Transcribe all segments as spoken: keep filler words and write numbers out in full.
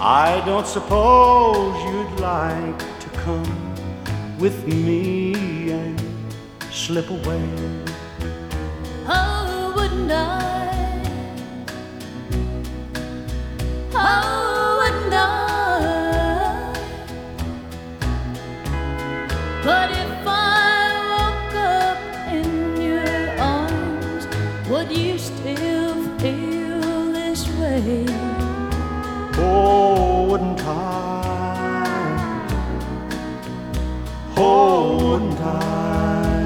I don't suppose you'd like to come with me and slip away. Oh, wouldn't I? Oh, wouldn't I? But if I woke up in your arms, would you still feel this way? Oh, wouldn't I? Oh, wouldn't I?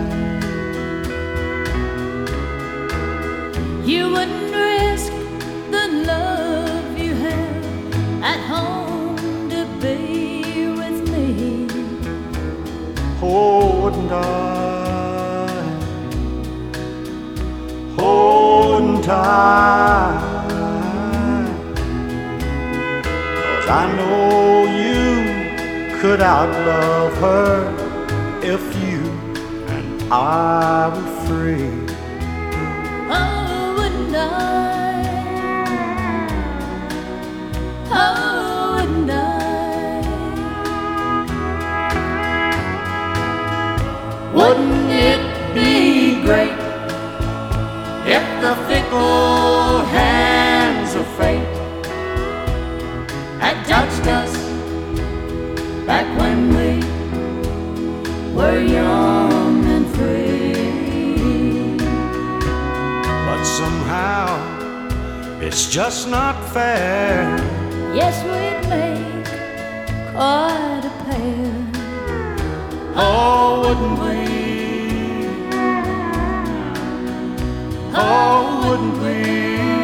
You wouldn't risk the love you have at home to be with me. Oh, wouldn't I? Oh, wouldn't I? 'Cause I know you could outlove her if you and I were free. Oh, wouldn't I? Oh, wouldn't I? Wouldn't it be great If the fickle hands of fate had touched us back when we were young and free? But somehow it's just not fair. Yes, we'd make quite a pair. Oh, wouldn't we? Oh, wouldn't we?